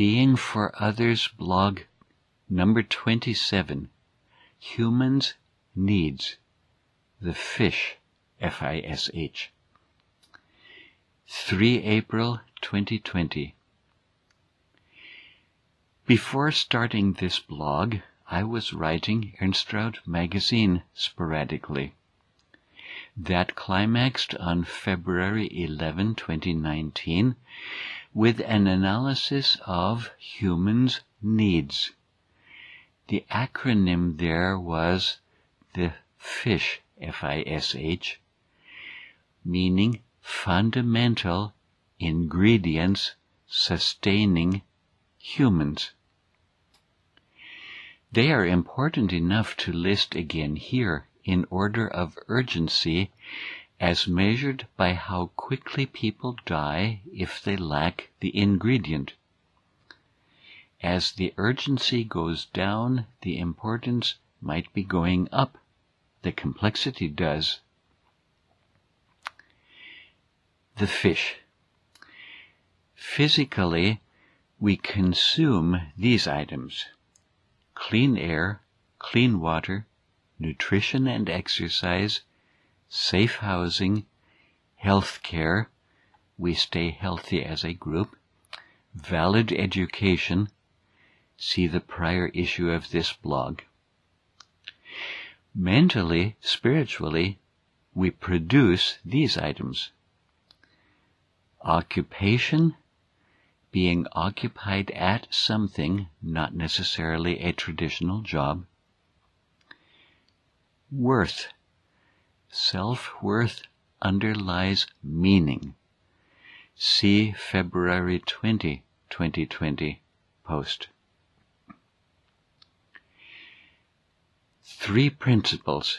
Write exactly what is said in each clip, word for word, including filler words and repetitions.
Being for Others blog number twenty-seven, Humans Needs, the Fish, F I S H. the third of April twenty twenty. Before starting this blog, I was writing Ernstraud magazine sporadically. That climaxed on February eleventh, twenty nineteen, with an analysis of humans' needs. The acronym there was the FISH, F I S H, meaning Fundamental Ingredients Sustaining Humans. They are important enough to list again here in order of urgency as measured by how quickly people die if they lack the ingredient. As the urgency goes down, the importance might be going up. The complexity does. The fish. Physically, we consume these items: clean air, clean water, nutrition and exercise, safe housing, health care, we stay healthy as a group, valid education, see the prior issue of this blog. Mentally, spiritually, we produce these items: occupation, being occupied at something, not necessarily a traditional job. Worth. Self-worth underlies meaning. See February twentieth, twenty twenty post. Three principles.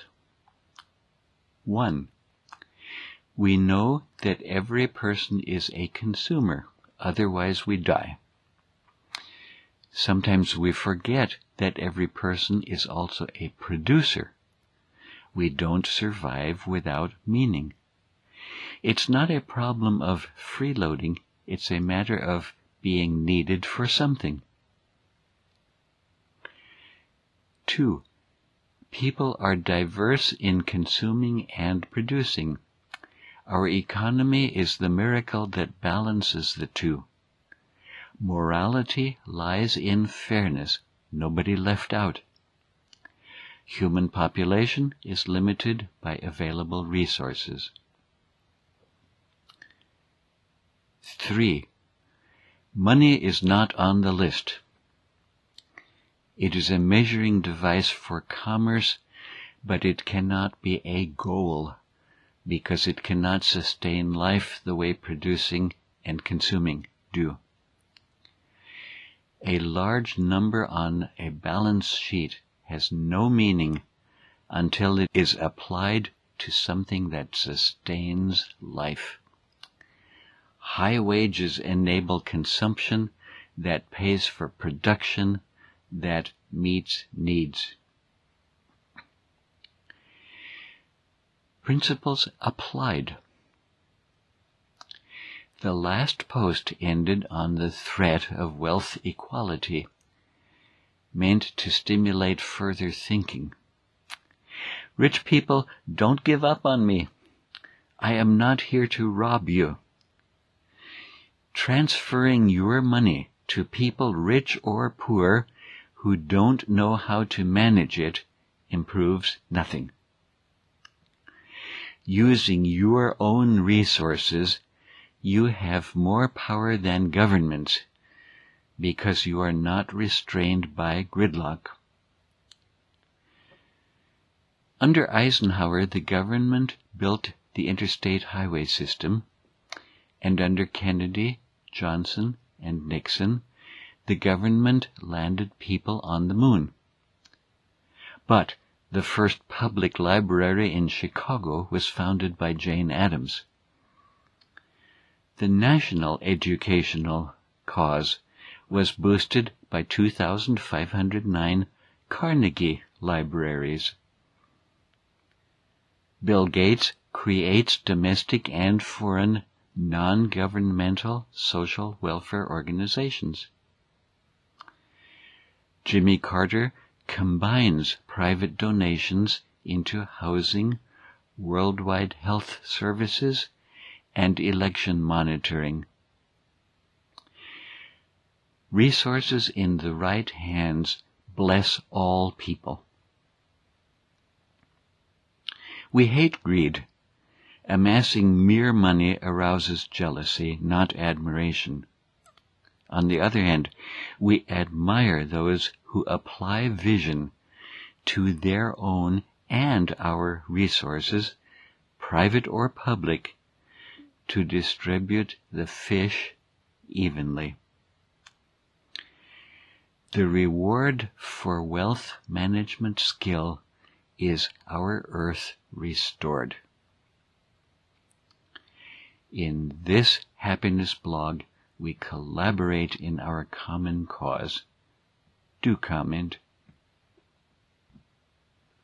One, we know that every person is a consumer, otherwise we die. Sometimes we forget that every person is also a producer. We don't survive without meaning. It's not a problem of freeloading, it's a matter of being needed for something. Two, people are diverse in consuming and producing. Our economy is the miracle that balances the two. Morality lies in fairness, nobody left out. Human population is limited by available resources. Three, money is not on the list. It is a measuring device for commerce, but it cannot be a goal, because it cannot sustain life the way producing and consuming do. A large number on a balance sheet has no meaning until it is applied to something that sustains life. High wages enable consumption that pays for production that meets needs. Principles applied. The last post ended on the threat of wealth equality, meant to stimulate further thinking. Rich people, don't give up on me. I am not here to rob you. Transferring your money to people rich or poor who don't know how to manage it improves nothing. Using your own resources, you have more power than governments because you are not restrained by gridlock. Under Eisenhower, the government built the interstate highway system, and under Kennedy, Johnson, and Nixon, the government landed people on the moon. But the first public library in Chicago was founded by Jane Addams. The national educational cause was boosted by two thousand five hundred nine Carnegie libraries. Bill Gates creates domestic and foreign non-governmental social welfare organizations. Jimmy Carter combines private donations into housing, worldwide health services, and election monitoring. Resources in the right hands bless all people. We hate greed. Amassing mere money arouses jealousy, not admiration. On the other hand, we admire those who apply vision to their own and our resources, private or public, to distribute the fish evenly. The reward for wealth management skill is our earth restored. In this happiness blog, we collaborate in our common cause. Do comment.